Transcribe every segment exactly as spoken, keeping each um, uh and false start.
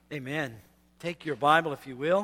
Amen. Take your Bible, if you will,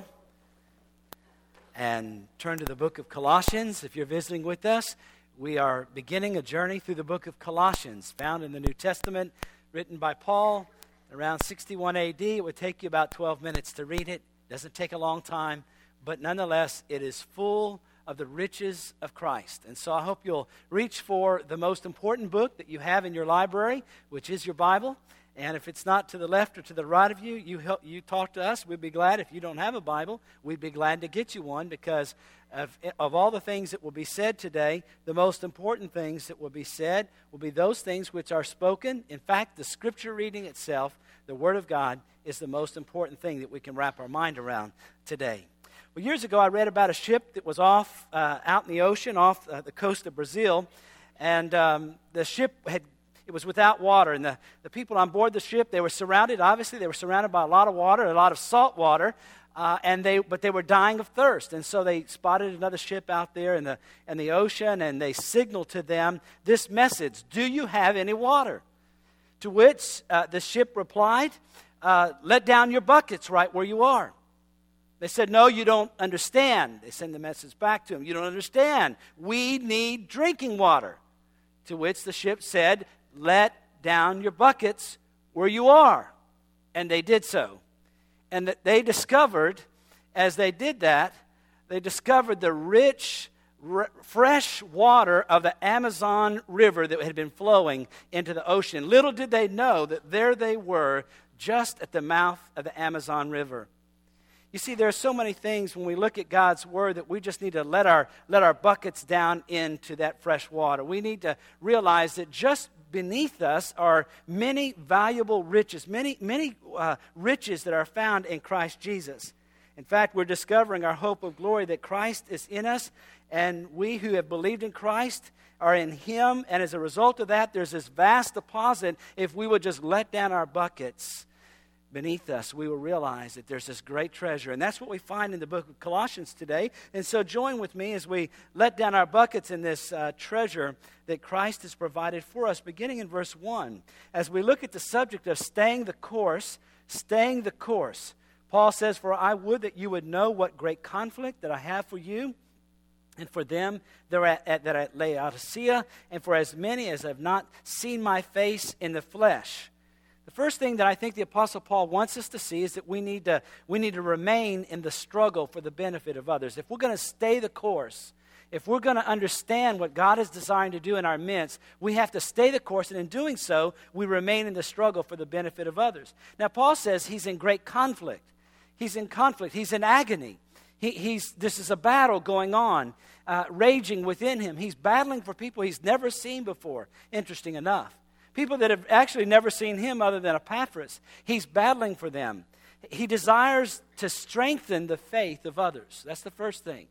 and turn to the book of Colossians. If you're visiting with us, we are beginning a journey through the book of Colossians, found in the New Testament, written by Paul around sixty-one A D. It would take you about twelve minutes to read it. It doesn't take a long time, but nonetheless, it is full of the riches of Christ. And so I hope you'll reach for the most important book that you have in your library, which is your Bible. And if it's not to the left or to the right of you, you help, you talk to us. We'd be glad. If you don't have a Bible, we'd be glad to get you one, because of, of all the things that will be said today, the most important things that will be said will be those things which are spoken. In fact, the Scripture reading itself, the Word of God, is the most important thing that we can wrap our mind around today. Well, years ago, I read about a ship that was off uh, out in the ocean off uh, the coast of Brazil, and um, the ship had It was without water, and the, the people on board the ship, they were surrounded, obviously, they were surrounded by a lot of water, a lot of salt water, uh, and they but they were dying of thirst. And so they spotted another ship out there in the, in the ocean, and they signaled to them this message: "Do you have any water?" To which uh, the ship replied, uh, "Let down your buckets right where you are." They said, "No, you don't understand." They send the message back to them. "You don't understand. We need drinking water." To which the ship said, "Let down your buckets where you are." And they did so. And that they discovered, as they did that, they discovered the rich, r- fresh water of the Amazon River that had been flowing into the ocean. Little did they know that there they were, just at the mouth of the Amazon River. You see, there are so many things when we look at God's Word that we just need to let our, let our buckets down into that fresh water. We need to realize that just beneath us are many valuable riches, many, many uh, riches that are found in Christ Jesus. In fact, we're discovering our hope of glory, that Christ is in us, and we who have believed in Christ are in Him. And as a result of that, there's this vast deposit. If we would just let down our buckets beneath us, we will realize that there's this great treasure. And that's what we find in the book of Colossians today. And so join with me as we let down our buckets in this uh, treasure that Christ has provided for us, beginning in verse one. As we look at the subject of staying the course, staying the course. Paul says, "For I would that you would know what great conflict that I have for you, and for them that are at, at, that are at Laodicea, and for as many as have not seen my face in the flesh." The first thing that I think the Apostle Paul wants us to see is that we need to, we need to remain in the struggle for the benefit of others. If we're going to stay the course, if we're going to understand what God is desiring to do in our midst, we have to stay the course, and in doing so, we remain in the struggle for the benefit of others. Now, Paul says he's in great conflict. He's in conflict. He's in agony. He, he's, this is a battle going on, uh, raging within him. He's battling for people he's never seen before, interesting enough. People that have actually never seen him other than Epaphras. He's battling for them. He desires to strengthen the faith of others. That's the first thing.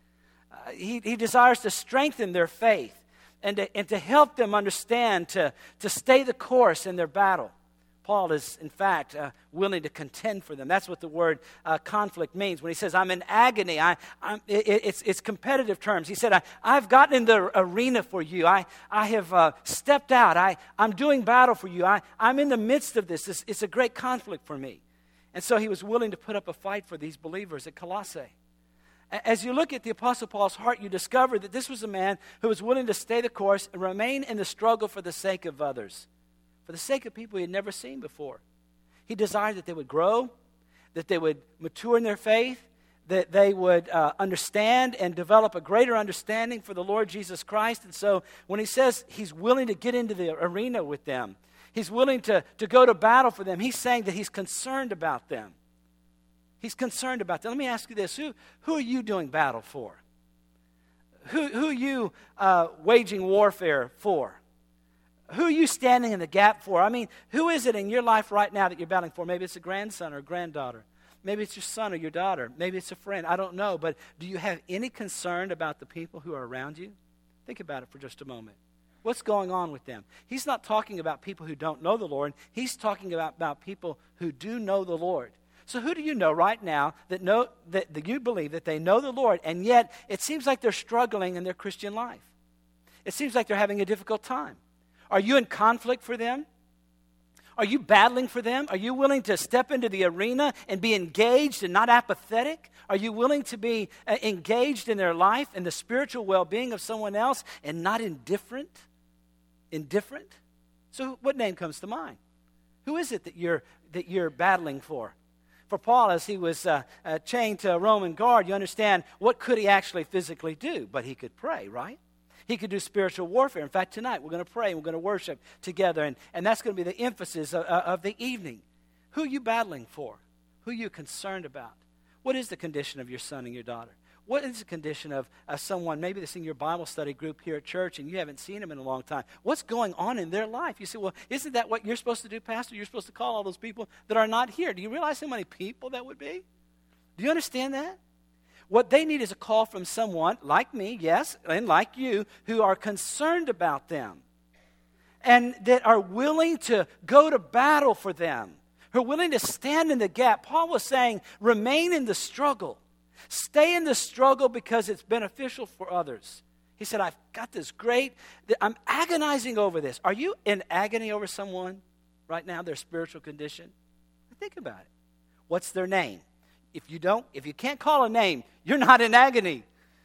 Uh, he, he desires to strengthen their faith and to, and to help them understand, to, to stay the course in their battle. Paul is, in fact, uh, willing to contend for them. That's what the word uh, conflict means. When he says, "I'm in agony," I, I'm, it, it's, it's competitive terms. He said, I, I've gotten in the arena for you. I, I have uh, stepped out. I, I'm doing battle for you. I, I'm in the midst of this. It's, it's a great conflict for me. And so he was willing to put up a fight for these believers at Colossae. As you look at the Apostle Paul's heart, you discover that this was a man who was willing to stay the course and remain in the struggle for the sake of others, for the sake of people he had never seen before. He desired that they would grow, that they would mature in their faith, that they would uh, understand and develop a greater understanding for the Lord Jesus Christ. And so when he says he's willing to get into the arena with them, he's willing to, to go to battle for them, he's saying that he's concerned about them. He's concerned about them. Let me ask you this. Who, who are you doing battle for? Who, who are you uh, waging warfare for? Who are you standing in the gap for? I mean, who is it in your life right now that you're battling for? Maybe it's a grandson or a granddaughter. Maybe it's your son or your daughter. Maybe it's a friend. I don't know. But do you have any concern about the people who are around you? Think about it for just a moment. What's going on with them? He's not talking about people who don't know the Lord. He's talking about, about people who do know the Lord. So who do you know right now that know that, that you believe that they know the Lord, and yet it seems like they're struggling in their Christian life? It seems like they're having a difficult time. Are you in conflict for them? Are you battling for them? Are you willing to step into the arena and be engaged and not apathetic? Are you willing to be uh, engaged in their life and the spiritual well-being of someone else and not indifferent? Indifferent? So what name comes to mind? Who is it that you're that you're battling for? For Paul, as he was uh, uh, chained to a Roman guard, you understand, what could he actually physically do? But he could pray, right? He could do spiritual warfare. In fact, tonight we're going to pray and we're going to worship together, and, and that's going to be the emphasis of, of the evening. Who are you battling for? Who are you concerned about? What is the condition of your son and your daughter? What is the condition of uh, someone, maybe that's in your Bible study group here at church and you haven't seen them in a long time? What's going on in their life? You say, well, isn't that what you're supposed to do, Pastor? You're supposed to call all those people that are not here. Do you realize how many people that would be? Do you understand that? What they need is a call from someone like me, yes, and like you, who are concerned about them and that are willing to go to battle for them, who are willing to stand in the gap. Paul was saying, remain in the struggle. Stay in the struggle because it's beneficial for others. He said, I've got this great, I'm agonizing over this. Are you in agony over someone right now, their spiritual condition? Think about it. What's their name? If you don't, if you can't call a name, you're not in agony.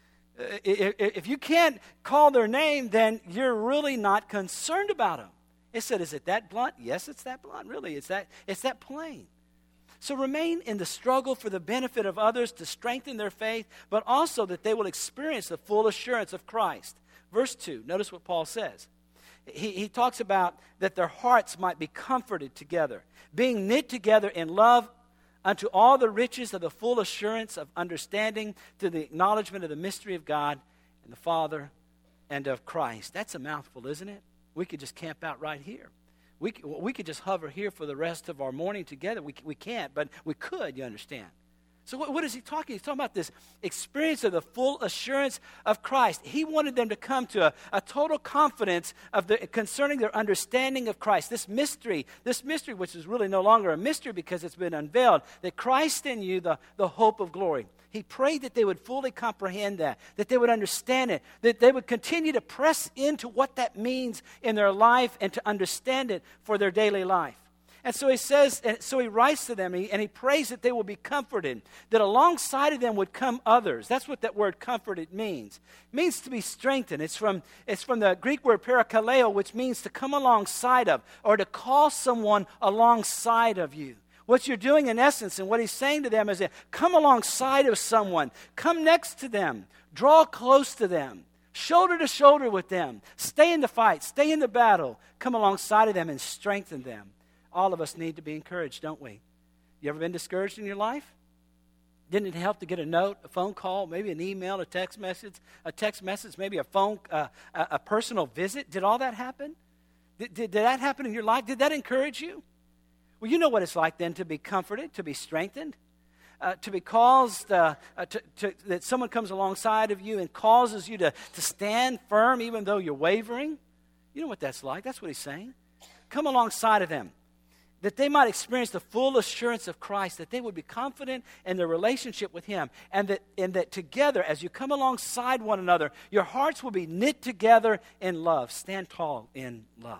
If you can't call their name, then you're really not concerned about them. It said, is it that blunt? Yes, it's that blunt, really. It's that, it's that plain. So remain in the struggle for the benefit of others to strengthen their faith, but also that they will experience the full assurance of Christ. Verse two, notice what Paul says. He, he talks about that their hearts might be comforted together, being knit together in love unto all the riches of the full assurance of understanding, to the acknowledgement of the mystery of God and the Father and of Christ. That's a mouthful, isn't it? We could just camp out right here. We, we could just hover here for the rest of our morning together. We, we can't, but we could, you understand. So what, what is he talking? He's talking about this experience of the full assurance of Christ. He wanted them to come to a, a total confidence of the, concerning their understanding of Christ. This mystery, this mystery which is really no longer a mystery because it's been unveiled, that Christ in you, the, the hope of glory. He prayed that they would fully comprehend that, that they would understand it, that they would continue to press into what that means in their life and to understand it for their daily life. And so he says, and so he writes to them, and he, and he prays that they will be comforted, that alongside of them would come others. That's what that word comforted means. It means to be strengthened. It's from, it's from the Greek word parakaleo, which means to come alongside of, or to call someone alongside of you. What you're doing in essence, and what he's saying to them is that come alongside of someone, come next to them, draw close to them, shoulder to shoulder with them, stay in the fight, stay in the battle, come alongside of them and strengthen them. All of us need to be encouraged, don't we? You ever been discouraged in your life? Didn't it help to get a note, a phone call, maybe an email, a text message, a text message, maybe a phone, uh, a, a personal visit? Did all that happen? Did, did, did that happen in your life? Did that encourage you? Well, you know what it's like then to be comforted, to be strengthened, uh, to be caused, uh, uh, to, to, that someone comes alongside of you and causes you to, to stand firm even though you're wavering. You know what that's like. That's what he's saying. Come alongside of them, that they might experience the full assurance of Christ, that they would be confident in their relationship with him, and that, and that together, as you come alongside one another, your hearts will be knit together in love. Stand tall in love,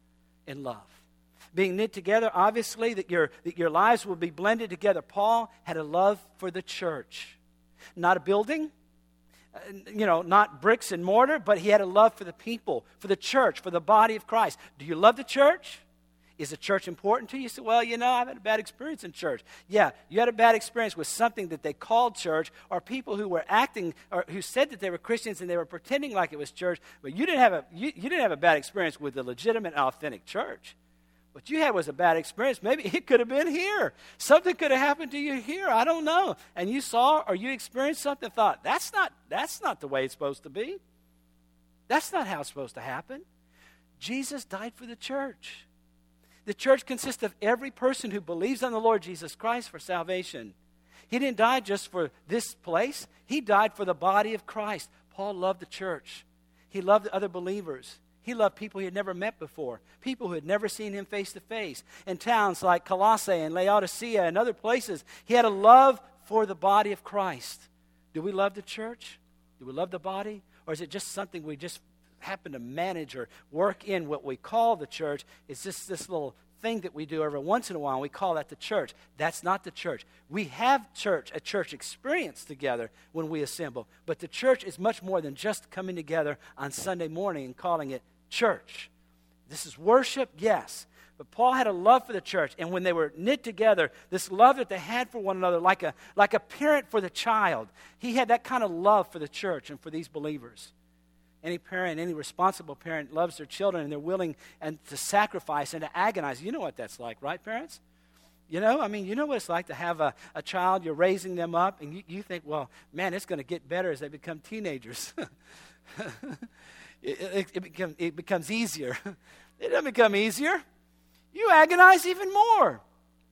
in love. Being knit together, obviously, that your, that your lives will be blended together. Paul had a love for the church. Not a building, uh, you know, not bricks and mortar, but he had a love for the people, for the church, for the body of Christ. Do you love the church? Is the church important to you? You say, well, you know, I've had a bad experience in church. Yeah, you had a bad experience with something that they called church, or people who were acting, or who said that they were Christians and they were pretending like it was church, but you didn't have a, you, you didn't have a bad experience with the legitimate, authentic church. What you had was a bad experience. Maybe it could have been here. Something could have happened to you here. I don't know. And you saw or you experienced something and thought, that's not, that's not the way it's supposed to be. That's not how it's supposed to happen. Jesus died for the church. The church consists of every person who believes on the Lord Jesus Christ for salvation. He didn't die just for this place. He died for the body of Christ. Paul loved the church. He loved the other believers. He loved people he had never met before, people who had never seen him face to face. In towns like Colossae and Laodicea and other places, he had a love for the body of Christ. Do we love the church? Do we love the body? Or is it just something we just happen to manage or work in what we call the church? It's just this little thing that we do every once in a while, and we call that the church. That's not the church. We have church, a church experience together when we assemble, but the church is much more than just coming together on Sunday morning and calling it church. This is worship, yes, but Paul had a love for the church, and when they were knit together, this love that they had for one another, like a, like a parent for the child, he had that kind of love for the church and for these believers. Any parent, any responsible parent loves their children, and they're willing and to sacrifice and to agonize. You know what that's like, right, parents? You know, I mean, you know what it's like to have a, a child, you're raising them up, and you, you think, well, man, it's going to get better as they become teenagers. it, it, it, become, it becomes easier. It doesn't become easier. You agonize even more.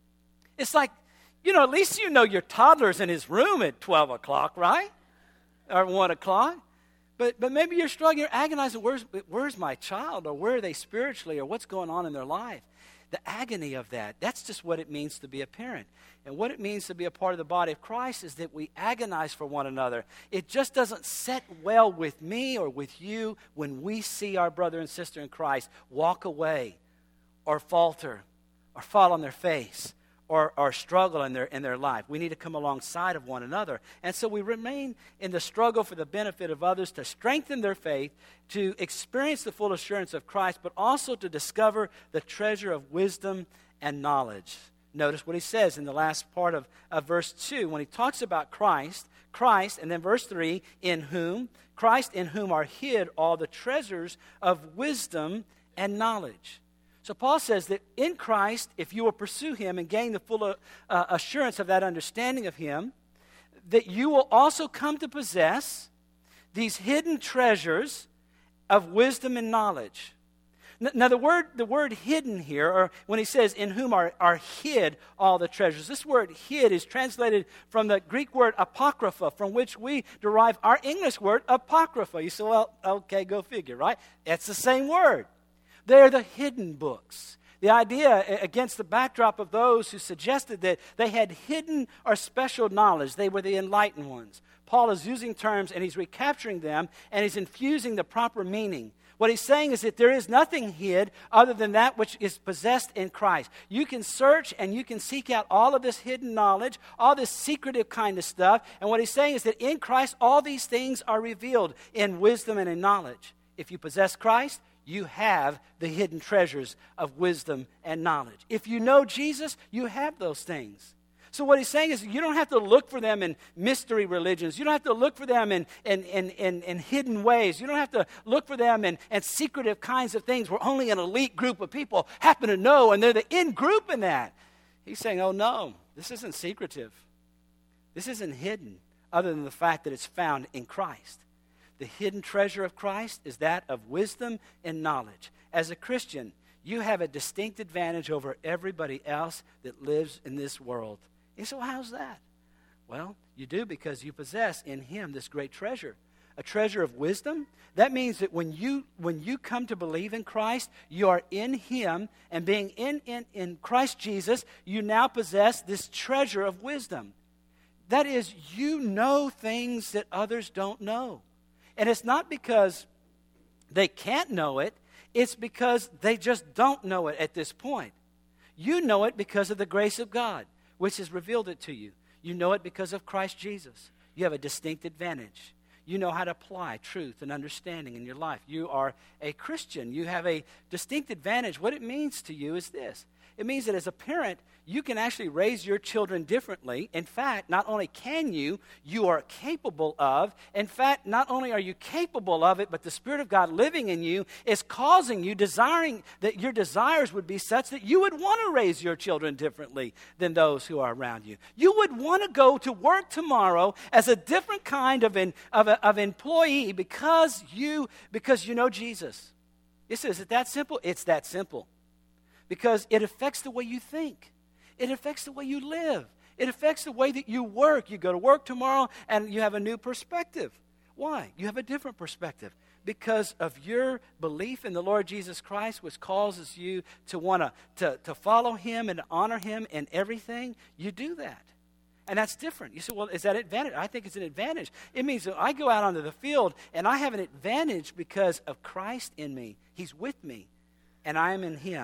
It's like, you know, at least you know your toddler's in his room at twelve o'clock, right? Or one o'clock. But but maybe you're struggling, you're agonizing, where's, where's my child? Or where are they spiritually? Or what's going on in their life? The agony of that, that's just what it means to be a parent. And what it means to be a part of the body of Christ is that we agonize for one another. It just doesn't set well with me or with you when we see our brother and sister in Christ walk away or falter or fall on their face or, or struggle in their, in their life. We need to come alongside of one another. And so we remain in the struggle for the benefit of others, to strengthen their faith, to experience the full assurance of Christ, but also to discover the treasure of wisdom and knowledge. Notice what he says in the last part of, of verse two. When he talks about Christ, Christ, and then verse three, in whom, Christ in whom are hid all the treasures of wisdom and knowledge. So Paul says that in Christ, if you will pursue him and gain the full uh, assurance of that understanding of him, that you will also come to possess these hidden treasures of wisdom and knowledge. Now the word the word hidden here, or when he says in whom are, are hid all the treasures, this word hid is translated from the Greek word apocrypha, from which we derive our English word apocrypha. You say, well, okay, go figure, right? It's the same word. They're the hidden books. The idea against the backdrop of those who suggested that they had hidden or special knowledge. They were the enlightened ones. Paul is using terms and he's recapturing them and he's infusing the proper meaning. What he's saying is that there is nothing hid other than that which is possessed in Christ. You can search and you can seek out all of this hidden knowledge, all this secretive kind of stuff. And what he's saying is that in Christ, all these things are revealed in wisdom and in knowledge. If you possess Christ, you have the hidden treasures of wisdom and knowledge. If you know Jesus, you have those things. So what he's saying is you don't have to look for them in mystery religions. You don't have to look for them in, in, in, in, in hidden ways. You don't have to look for them in, in secretive kinds of things where only an elite group of people happen to know, and they're the in group in that. He's saying, oh no, this isn't secretive. This isn't hidden other than the fact that it's found in Christ. The hidden treasure of Christ is that of wisdom and knowledge. As a Christian, you have a distinct advantage over everybody else that lives in this world. And so how's that? Well, you do because you possess in him this great treasure. A treasure of wisdom. That means that when you when you come to believe in Christ, you are in him, and being in, in, in Christ Jesus, you now possess this treasure of wisdom. That is, you know things that others don't know. And it's not because they can't know it. It's because they just don't know it at this point. You know it because of the grace of God, which has revealed it to you. You know it because of Christ Jesus. You have a distinct advantage. You know how to apply truth and understanding in your life. You are a Christian. You have a distinct advantage. What it means to you is this. It means that as a parent, you can actually raise your children differently. In fact, not only can you, you are capable of. In fact, not only are you capable of it, but the Spirit of God living in you is causing you, desiring that your desires would be such that you would want to raise your children differently than those who are around you. You would want to go to work tomorrow as a different kind of, an, of, a, of employee because you, because you know Jesus. Is it that simple? It's that simple. Because it affects the way you think. It affects the way you live. It affects the way that you work. You go to work tomorrow and you have a new perspective. Why? You have a different perspective. Because of your belief in the Lord Jesus Christ, which causes you to want to, to, to follow him and to honor him in everything, you do that. And that's different. You say, well, is that an advantage? I think it's an advantage. It means that I go out onto the field and I have an advantage because of Christ in me. He's with me and I am in him.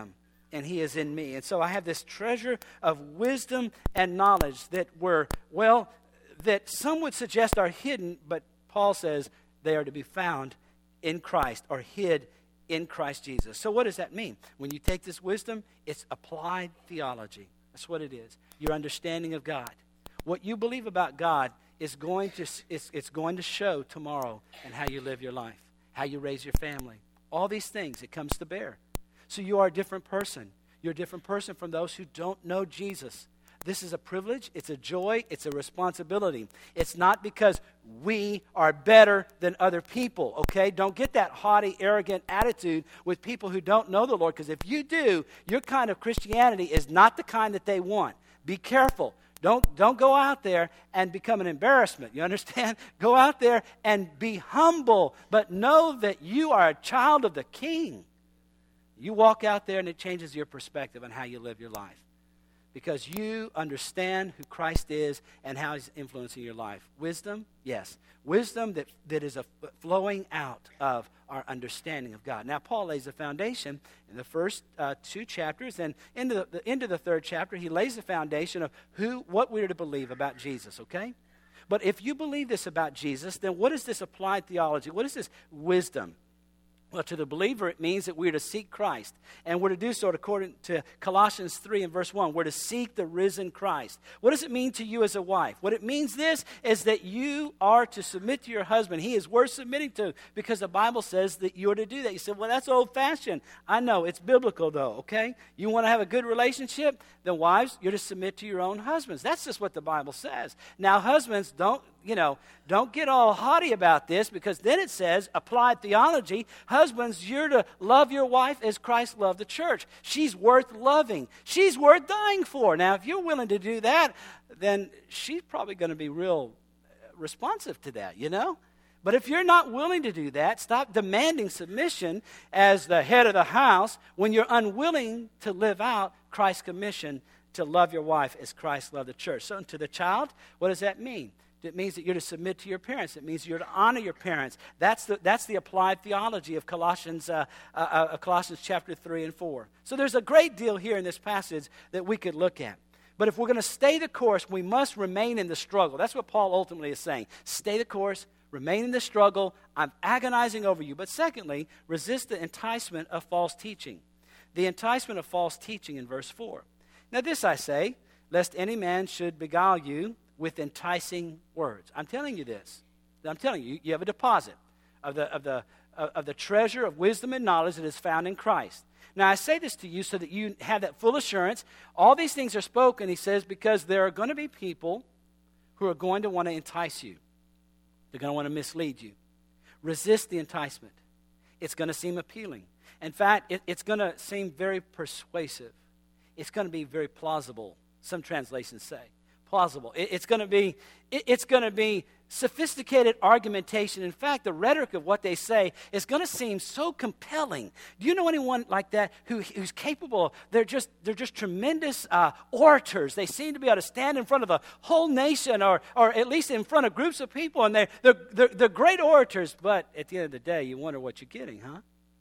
and he is in me. And so I have this treasure of wisdom and knowledge that were, well, that some would suggest are hidden, but Paul says they are to be found in Christ or hid in Christ Jesus. So what does that mean? When you take this wisdom, it's applied theology. That's what it is. Your understanding of God. What you believe about God is going to it's, it's going to show tomorrow in how you live your life, how you raise your family. All these things, it comes to bear. So you are a different person. You're a different person from those who don't know Jesus. This is a privilege, it's a joy, it's a responsibility. It's not because we are better than other people, okay? Don't get that haughty, arrogant attitude with people who don't know the Lord, because if you do, your kind of Christianity is not the kind that they want. Be careful. Don't, don't go out there and become an embarrassment. You understand? Go out there and be humble, but know that you are a child of the King. You walk out there and it changes your perspective on how you live your life. Because you understand who Christ is and how he's influencing your life. Wisdom, yes. Wisdom that, that is a flowing out of our understanding of God. Now, Paul lays the foundation in the first uh, two chapters, and in the, the end of the third chapter, he lays the foundation of who, what we're to believe about Jesus, okay? But if you believe this about Jesus, then what is this applied theology? What is this wisdom? Well, to the believer, it means that we're to seek Christ. And we're to do so according to Colossians three and verse one. We're to seek the risen Christ. What does it mean to you as a wife? What it means this is that you are to submit to your husband. He is worth submitting to because the Bible says that you're to do that. You said, well, that's old-fashioned. I know. It's biblical, though, okay? You want to have a good relationship? Then wives, you're to submit to your own husbands. That's just what the Bible says. Now, husbands, don't, you know, don't get all haughty about this because then it says, applied theology, husbands, you're to love your wife as Christ loved the church. She's worth loving. She's worth dying for. Now, if you're willing to do that, then she's probably going to be real responsive to that, you know? But if you're not willing to do that, stop demanding submission as the head of the house when you're unwilling to live out Christ's commission to love your wife as Christ loved the church. So to the child, what does that mean? It means that you're to submit to your parents. It means you're to honor your parents. That's the, that's the applied theology of Colossians, uh, uh, uh, Colossians chapter three and four. So there's a great deal here in this passage that we could look at. But if we're going to stay the course, we must remain in the struggle. That's what Paul ultimately is saying. Stay the course, remain in the struggle. I'm agonizing over you. But secondly, resist the enticement of false teaching. The enticement of false teaching in verse four. Now this I say, lest any man should beguile you with enticing words. I'm telling you this. I'm telling you, you have a deposit of the, of the, of the treasure of wisdom and knowledge that is found in Christ. Now, I say this to you so that you have that full assurance. All these things are spoken, he says, because there are going to be people who are going to want to entice you. They're going to want to mislead you. Resist the enticement. It's going to seem appealing. In fact, it, it's going to seem very persuasive. It's going to be very plausible, some translations say. Plausible. It, it's going to be it, it's going to be sophisticated argumentation. In fact, the rhetoric of what they say is going to seem so compelling. Do you know anyone like that who, who's capable? They're just they're just tremendous uh, orators. They seem to be able to stand in front of the whole nation, or or at least in front of groups of people, and they're they're they're, they're great orators. But at the end of the day, you wonder what you're getting, huh?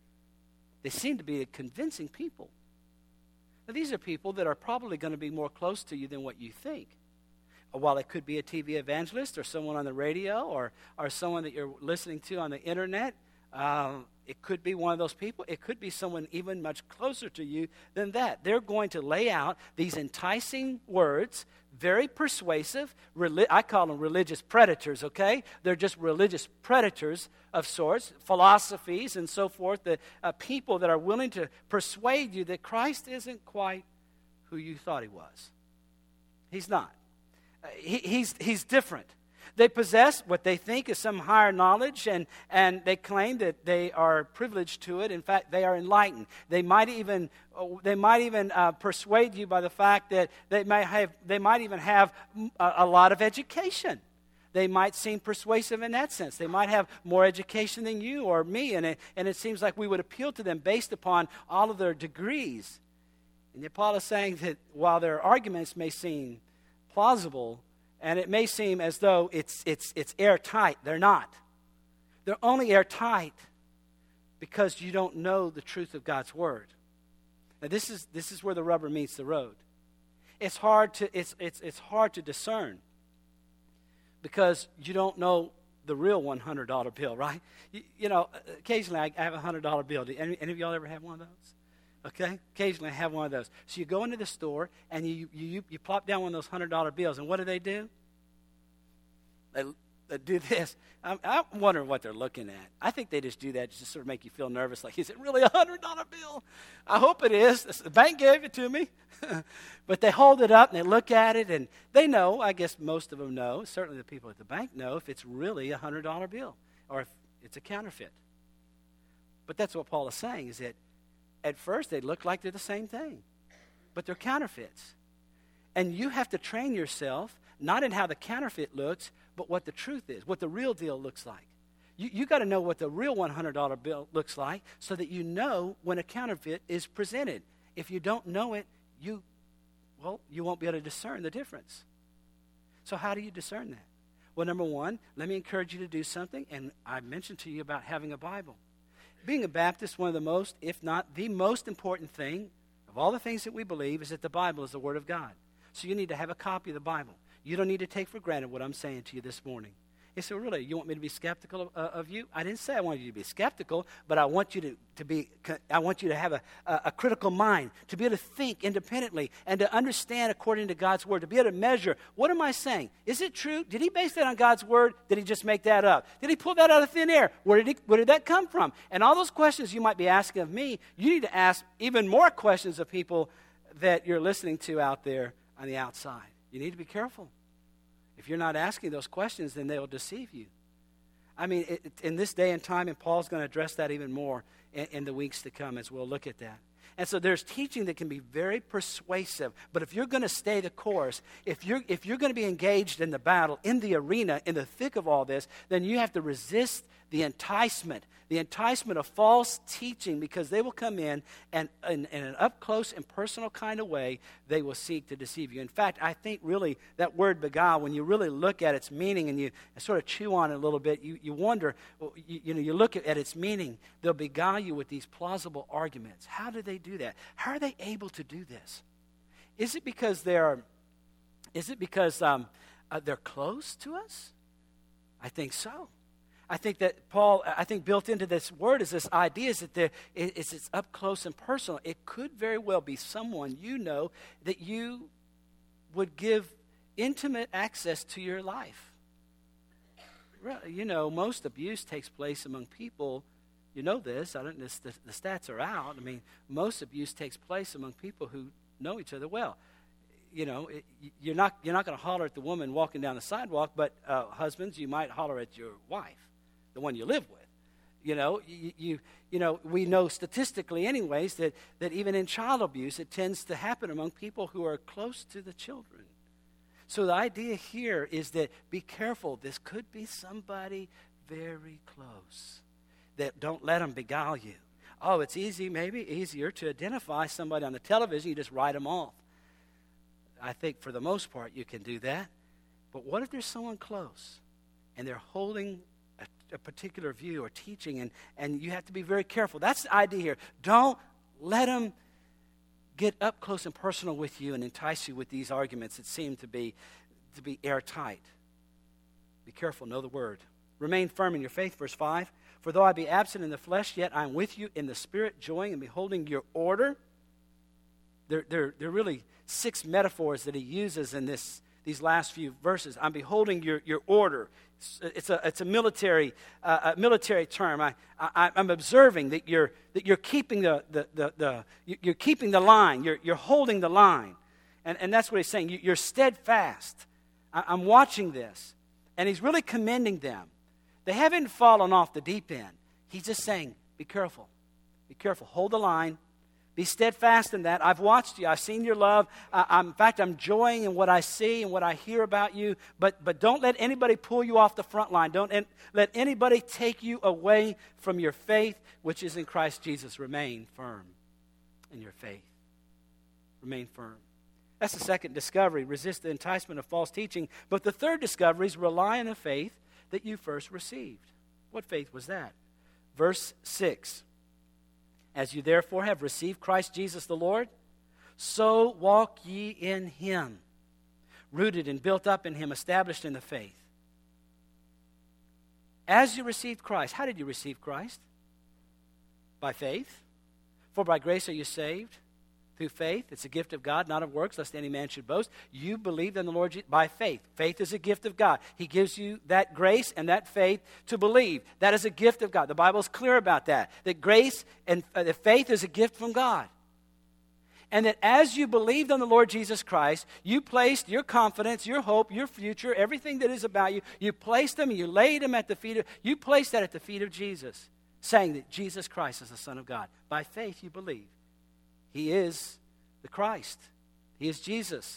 They seem to be convincing people. Now, these are people that are probably going to be more close to you than what you think. While it could be a T V evangelist or someone on the radio or, or someone that you're listening to on the internet, um, it could be one of those people. It could be someone even much closer to you than that. They're going to lay out these enticing words, very persuasive. Reli- I call them religious predators, okay? They're just religious predators of sorts, philosophies and so forth, the uh, people that are willing to persuade you that Christ isn't quite who you thought he was. He's not. He, he's, he's different. They possess what they think is some higher knowledge, and, and they claim that they are privileged to it. In fact, they are enlightened. They might even they might even uh, persuade you by the fact that they might have they might even have a, a lot of education. They might seem persuasive in that sense. They might have more education than you or me, and it, and it seems like we would appeal to them based upon all of their degrees. And yet Paul is saying that while their arguments may seem plausible, and it may seem as though it's it's it's airtight. They're not. They're only airtight because you don't know the truth of God's word. Now, this is this is where the rubber meets the road. It's hard to it's it's it's hard to discern because you don't know the real one hundred dollar bill, right? You, you know, occasionally I, I have a one hundred dollar bill. Do any, any of y'all ever have one of those? Okay? Occasionally I have one of those. So you go into the store and you you, you plop down one of those one hundred dollar bills, and what do they do? They, they do this. I'm, I'm wondering what they're looking at. I think they just do that just to sort of make you feel nervous, like, is it really a one hundred dollar bill? I hope it is. The bank gave it to me. But they hold it up and they look at it, and they know, I guess most of them know, certainly the people at the bank know, if it's really a one hundred dollar bill or if it's a counterfeit. But that's what Paul is saying, is that at first they look like they're the same thing, but they're counterfeits. And you have to train yourself, not in how the counterfeit looks, but what the truth is, what the real deal looks like. You you got to know what the real one hundred dollar bill looks like so that you know when a counterfeit is presented. If you don't know it, you, well, you won't be able to discern the difference. So how do you discern that? Well, number one, let me encourage you to do something, and I mentioned to you about having a Bible. Being a Baptist, one of the most, if not the most important thing of all the things that we believe is that the Bible is the Word of God. So you need to have a copy of the Bible. You don't need to take for granted what I'm saying to you this morning. You say, really, you want me to be skeptical of, uh, of you? I didn't say I wanted you to be skeptical, but I want you to, to be, I want you to have a, a, a critical mind, to be able to think independently and to understand according to God's Word, to be able to measure, what am I saying? Is it true? Did he base that on God's Word? Did he just make that up? Did he pull that out of thin air? Where did, he, where did that come from? And all those questions you might be asking of me, you need to ask even more questions of people that you're listening to out there on the outside. You need to be careful. If you're not asking those questions, then they'll deceive you. I mean, it, in this day and time, and Paul's going to address that even more in, in the weeks to come as we'll look at that. And so there's teaching that can be very persuasive. But if you're going to stay the course, if you're, if you're going to be engaged in the battle, in the arena, in the thick of all this, then you have to resist the enticement, the enticement of false teaching, because they will come in and in, in an up-close and personal kind of way, they will seek to deceive you. In fact, I think really that word beguile, when you really look at its meaning and you sort of chew on it a little bit, you, you wonder, you, you know, you look at, at its meaning, they'll beguile you with these plausible arguments. How do they do that? How are they able to do this? Is it because they're, is it because um, uh, they're close to us? I think so. I think that Paul, I think built into this word is this idea is that there, it's, it's up close and personal. It could very well be someone you know that you would give intimate access to your life. You know, most abuse takes place among people. You know this. I don't. This, the, the stats are out. I mean, most abuse takes place among people who know each other well. You know, it, you're not you're not going to holler at the woman walking down the sidewalk, but uh, husbands, you might holler at your wife, the one you live with. You know, you, you you know, we know statistically anyways that, that even in child abuse, it tends to happen among people who are close to the children. So the idea here is that be careful. This could be somebody very close. That don't let them beguile you. Oh, it's easy, maybe easier to identify somebody on the television. You just write them off. I think for the most part you can do that. But what if there's someone close and they're holding a, a particular view or teaching, and, and you have to be very careful. That's the idea here. Don't let them get up close and personal with you and entice you with these arguments that seem to be, to be airtight. Be careful, know the word. Remain firm in your faith, verse five. For though I be absent in the flesh, yet I am with you in the spirit, joying and beholding your order. There, there, there are really six metaphors that he uses in this, these last few verses. I'm beholding your, your order. It's a, it's a military, uh, a military term. I, I, I'm observing that you're, that you're keeping the, the, the, the you're keeping the line. You're, you're holding the line. And, and that's what he's saying. You're steadfast. I, I'm watching this. And he's really commending them. They haven't fallen off the deep end. He's just saying, be careful. Be careful. Hold the line. Be steadfast in that. I've watched you. I've seen your love. I, I'm, in fact, I'm joying in what I see and what I hear about you. But, but don't let anybody pull you off the front line. Don't en- let anybody take you away from your faith, which is in Christ Jesus. Remain firm in your faith. Remain firm. That's the second discovery. Resist the enticement of false teaching. But the third discovery is rely on the faith that you first received. What faith was that? Verse six. As you therefore have received Christ Jesus the Lord, so walk ye in him, rooted and built up in him, established in the faith. As you received Christ, how did you receive Christ? By faith. For by grace are you saved through faith. It's a gift of God, not of works, lest any man should boast. You believed in the Lord Jesus by faith. Faith is a gift of God. He gives you that grace and that faith to believe. That is a gift of God. The Bible is clear about that. That grace and uh, the faith is a gift from God. And that as you believed on the Lord Jesus Christ, you placed your confidence, your hope, your future, everything that is about you, you placed them, you laid them at the feet of, you placed that at the feet of Jesus, saying that Jesus Christ is the Son of God. By faith you believe. He is the Christ. He is Jesus.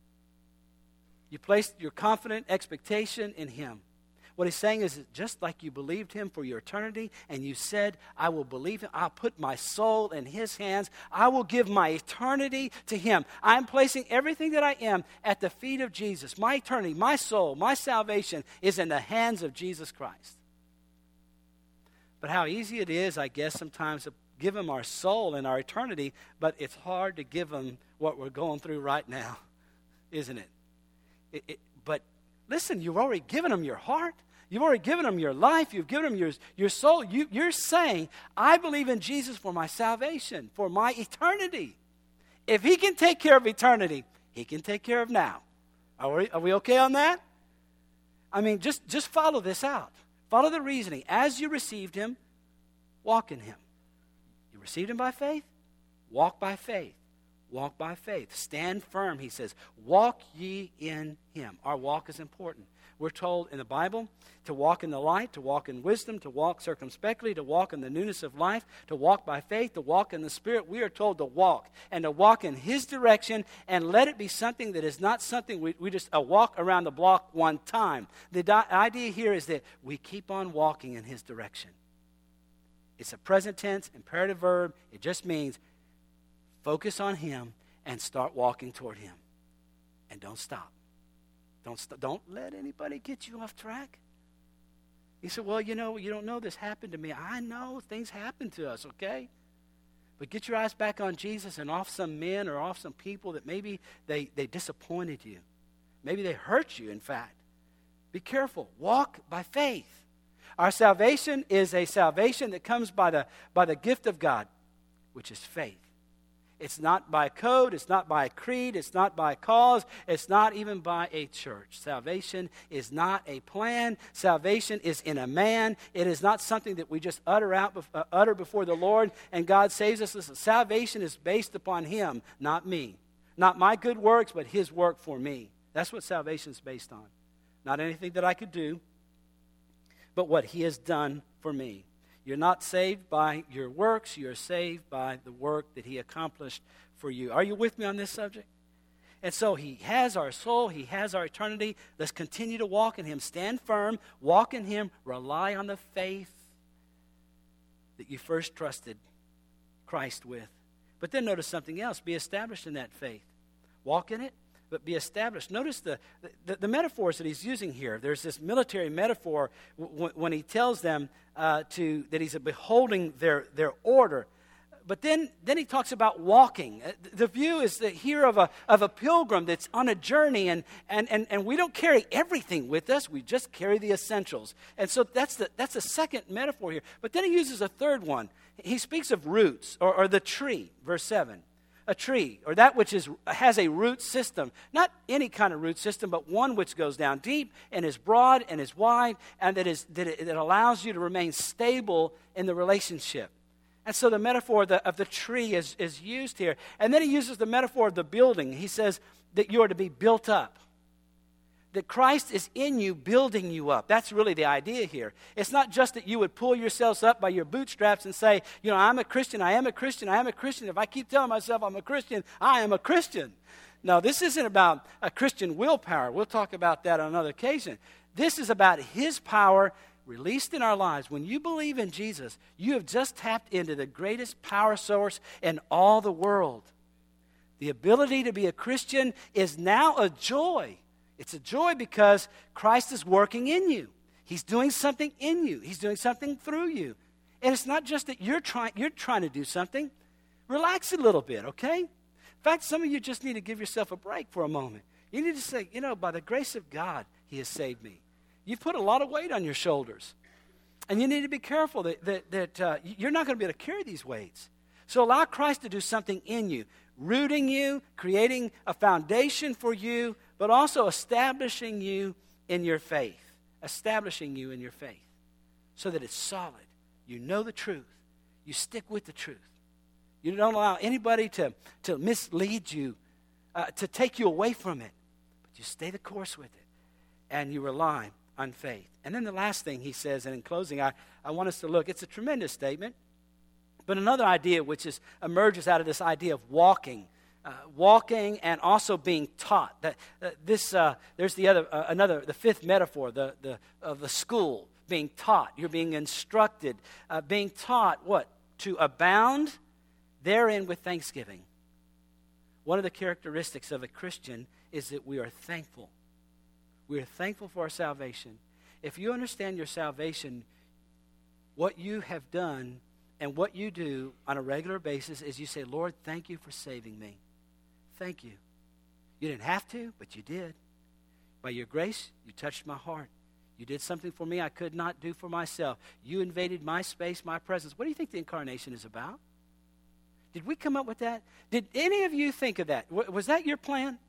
You placed your confident expectation in him. What he's saying is that just like you believed him for your eternity and you said, I will believe him, I'll put my soul in his hands, I will give my eternity to him. I'm placing everything that I am at the feet of Jesus. My eternity, my soul, my salvation is in the hands of Jesus Christ. But how easy it is, I guess, sometimes to give him our soul and our eternity, but it's hard to give him what we're going through right now, isn't it? it, it but listen, you've already given him your heart. You've already given him your life. You've given him your, your soul. You, you're saying, I believe in Jesus for my salvation, for my eternity. If he can take care of eternity, he can take care of now. Are we, are we okay on that? I mean, just, just follow this out. Follow the reasoning. As you received him, walk in him. You received him by faith? Walk by faith. Walk by faith. Stand firm, he says. Walk ye in him. Our walk is important. We're told in the Bible to walk in the light, to walk in wisdom, to walk circumspectly, to walk in the newness of life, to walk by faith, to walk in the Spirit. We are told to walk and to walk in his direction, and let it be something that is not something we, we just a walk around the block one time. The di- idea here is that we keep on walking in his direction. It's a present tense, imperative verb. It just means focus on him and start walking toward him. And don't stop. Don't, st- don't let anybody get you off track. He said, well, you know, you don't know this happened to me. I know things happen to us, okay? But get your eyes back on Jesus and off some men or off some people that maybe they, they disappointed you. Maybe they hurt you, in fact. Be careful. Walk by faith. Our salvation is a salvation that comes by the, by the gift of God, which is faith. It's not by code, it's not by a creed, it's not by a cause, it's not even by a church. Salvation is not a plan. Salvation is in a man. It is not something that we just utter out, uh, utter before the Lord and God saves us. Listen, salvation is based upon him, not me. Not my good works, but his work for me. That's what salvation is based on. Not anything that I could do, but what he has done for me. You're not saved by your works. You're saved by the work that he accomplished for you. Are you with me on this subject? And so he has our soul. He has our eternity. Let's continue to walk in him. Stand firm. Walk in him. Rely on the faith that you first trusted Christ with. But then notice something else. Be established in that faith. Walk in it, but be established. Notice the, the, the metaphors that he's using here. There's this military metaphor w- when he tells them uh, to that he's beholding their, their order. But then, then he talks about walking. The view is that here of a, of a pilgrim that's on a journey, and, and, and, and we don't carry everything with us. We just carry the essentials. And so that's the, that's the second metaphor here. But then he uses a third one. He speaks of roots, or, or the tree, verse seven. A tree, or that which is has a root system. Not any kind of root system, but one which goes down deep and is broad and is wide, and that is that, it, that allows you to remain stable in the relationship. And so the metaphor of the, of the tree is, is used here. And then he uses the metaphor of the building. He says that you are to be built up. That Christ is in you, building you up. That's really the idea here. It's not just that you would pull yourselves up by your bootstraps and say, you know, I'm a Christian, I am a Christian, I am a Christian. If I keep telling myself I'm a Christian, I am a Christian. No, this isn't about a Christian willpower. We'll talk about that on another occasion. This is about his power released in our lives. When you believe in Jesus, you have just tapped into the greatest power source in all the world. The ability to be a Christian is now a joy. It's a joy because Christ is working in you. He's doing something in you. He's doing something through you. And it's not just that you're trying, you're trying to do something. Relax a little bit, okay? In fact, some of you just need to give yourself a break for a moment. You need to say, you know, by the grace of God, he has saved me. You've put a lot of weight on your shoulders. And you need to be careful that, that, that uh, you're not going to be able to carry these weights. So allow Christ to do something in you, rooting you, creating a foundation for you, but also establishing you in your faith. Establishing you in your faith so that it's solid. You know the truth. You stick with the truth. You don't allow anybody to, to mislead you, uh, to take you away from it. But you stay the course with it, and you rely on faith. And then the last thing he says, and in closing, I, I want us to look. It's a tremendous statement, but another idea which is, emerges out of this idea of walking. Uh, walking and also being taught. That uh, this uh, there's the other uh, another the fifth metaphor, the the of the school being taught. You're being instructed, uh, being taught what? To abound therein with thanksgiving. One of the characteristics of a Christian is that we are thankful. We are thankful for our salvation. If you understand your salvation, what you have done and what you do on a regular basis is you say, Lord, thank you for saving me. Thank you. You didn't have to, but you did. By your grace, you touched my heart. You did something for me I could not do for myself. You invaded my space, my presence. What do you think the incarnation is about? Did we come up with that? Did any of you think of that? Was that your plan?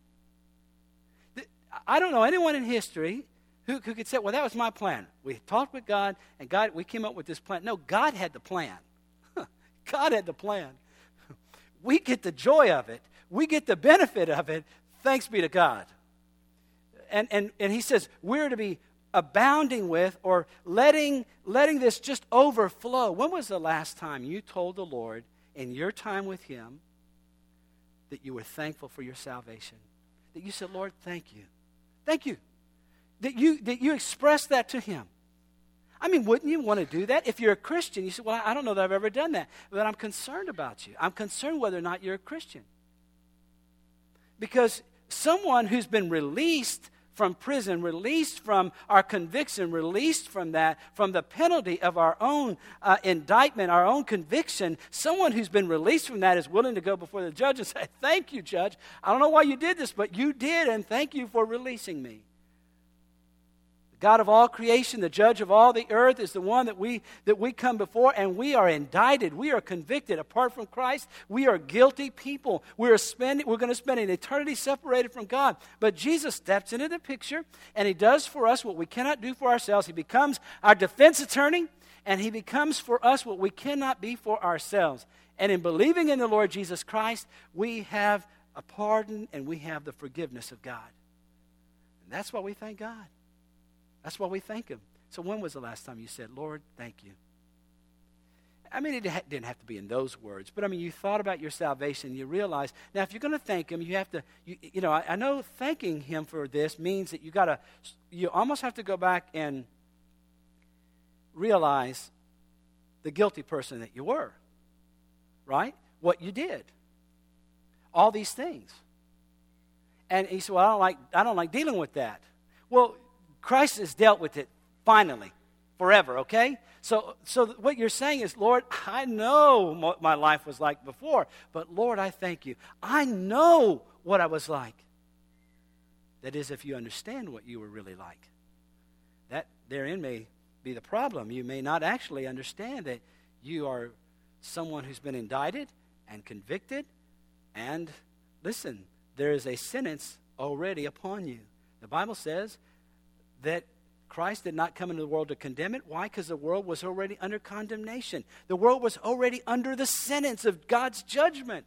I don't know anyone in history who, who could say, well, that was my plan. We talked with God, and God, we came up with this plan. No, God had the plan. God had the plan. We get the joy of it. We get the benefit of it. Thanks be to God. And, and, and he says we're to be abounding with or letting, letting this just overflow. When was the last time you told the Lord in your time with him that you were thankful for your salvation? That you said, Lord, thank you. Thank you. That you, that you expressed that to him. I mean, wouldn't you want to do that? If you're a Christian, you say, well, I don't know that I've ever done that. But I'm concerned about you. I'm concerned whether or not you're a Christian. Because someone who's been released from prison, released from our conviction, released from that, from the penalty of our own uh, indictment, our own conviction, someone who's been released from that is willing to go before the judge and say, thank you, judge. I don't know why you did this, but you did, and thank you for releasing me. God of all creation, the judge of all the earth, is the one that we that we come before, and we are indicted. We are convicted. Apart from Christ, we are guilty people. We are spending, we're going to spend an eternity separated from God. But Jesus steps into the picture, and he does for us what we cannot do for ourselves. He becomes our defense attorney, and he becomes for us what we cannot be for ourselves. And in believing in the Lord Jesus Christ, we have a pardon, and we have the forgiveness of God. And that's why we thank God. That's why we thank him. So when was the last time you said, Lord, thank you? I mean, it ha- didn't have to be in those words, but I mean, you thought about your salvation, you realize, now if you're going to thank him, you have to, you, you know, I, I know thanking him for this means that you got to, you almost have to go back and realize the guilty person that you were, right? What you did. All these things. And he said, well, I don't like, I don't like dealing with that. Well, Christ has dealt with it finally, forever, okay? So so what you're saying is, Lord, I know what my life was like before, but Lord, I thank you. I know what I was like. That is, if you understand what you were really like. That therein may be the problem. You may not actually understand that you are someone who's been indicted and convicted, and listen, there is a sentence already upon you. The Bible says that Christ did not come into the world to condemn it. Why? Because the world was already under condemnation. The world was already under the sentence of God's judgment.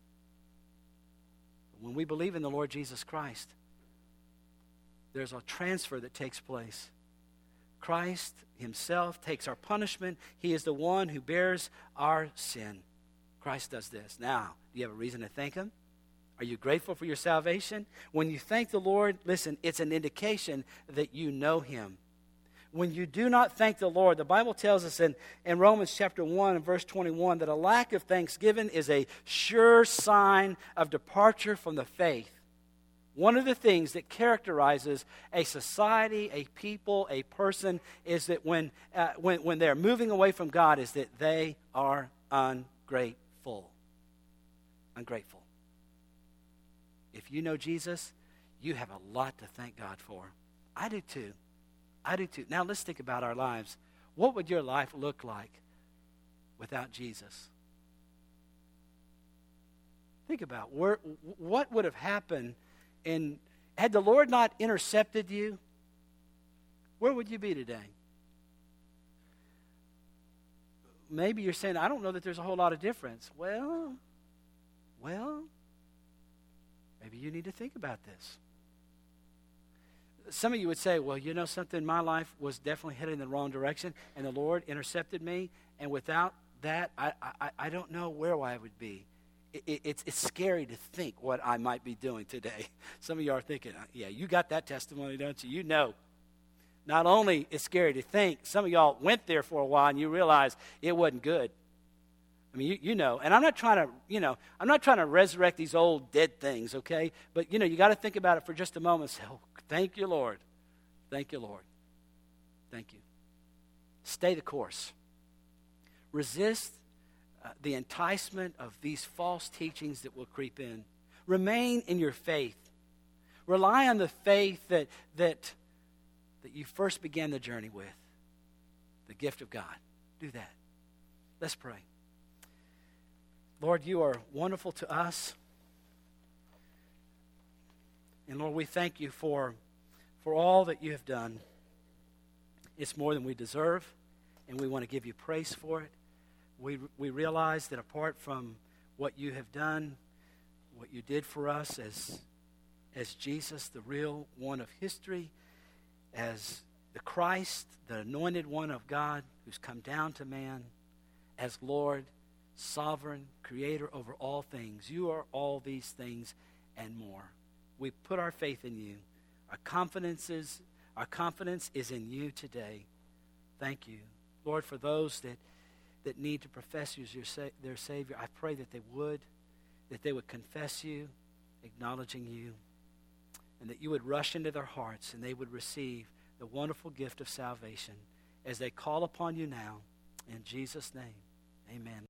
When we believe in the Lord Jesus Christ, there's a transfer that takes place. Christ himself takes our punishment. He is the one who bears our sin. Christ does this. Now, do you have a reason to thank him? Are you grateful for your salvation? When you thank the Lord, listen, it's an indication that you know him. When you do not thank the Lord, the Bible tells us in, in Romans chapter one and verse twenty-one that a lack of thanksgiving is a sure sign of departure from the faith. One of the things that characterizes a society, a people, a person is that when, uh, when, when they're moving away from God is that they are ungrateful. Ungrateful. If you know Jesus, you have a lot to thank God for. I do too. I do too. Now let's think about our lives. What would your life look like without Jesus? Think about where, what would have happened in, had the Lord not intercepted you, where would you be today? Maybe you're saying, I don't know that there's a whole lot of difference. Well, well, maybe you need to think about this. Some of you would say, well, you know something, my life was definitely headed in the wrong direction, and the Lord intercepted me, and without that, I, I, I don't know where I would be. It, it, it's, it's scary to think what I might be doing today. Some of you are thinking, yeah, you got that testimony, don't you? You know. Not only it's scary to think, some of y'all went there for a while and you realize it wasn't good. I mean, you, you know, and I'm not trying to, you know, I'm not trying to resurrect these old dead things, okay? But, you know, you got to think about it for just a moment and say, oh, thank you, Lord. Thank you, Lord. Thank you. Stay the course. Resist uh, the enticement of these false teachings that will creep in. Remain in your faith. Rely on the faith that that that you first began the journey with, the gift of God. Do that. Let's pray. Lord, you are wonderful to us. And Lord, we thank you for, for all that you have done. It's more than we deserve, and we want to give you praise for it. We, we realize that apart from what you have done, what you did for us as, as Jesus, the real one of history, as the Christ, the anointed one of God who's come down to man, as Lord, sovereign, creator over all things. You are all these things and more. We put our faith in you. Our confidence is, our confidence is in you today. Thank you. Lord, for those that, that need to profess you as your, their Savior, I pray that they would, that they would confess you, acknowledging you, and that you would rush into their hearts and they would receive the wonderful gift of salvation as they call upon you now. In Jesus' name, amen.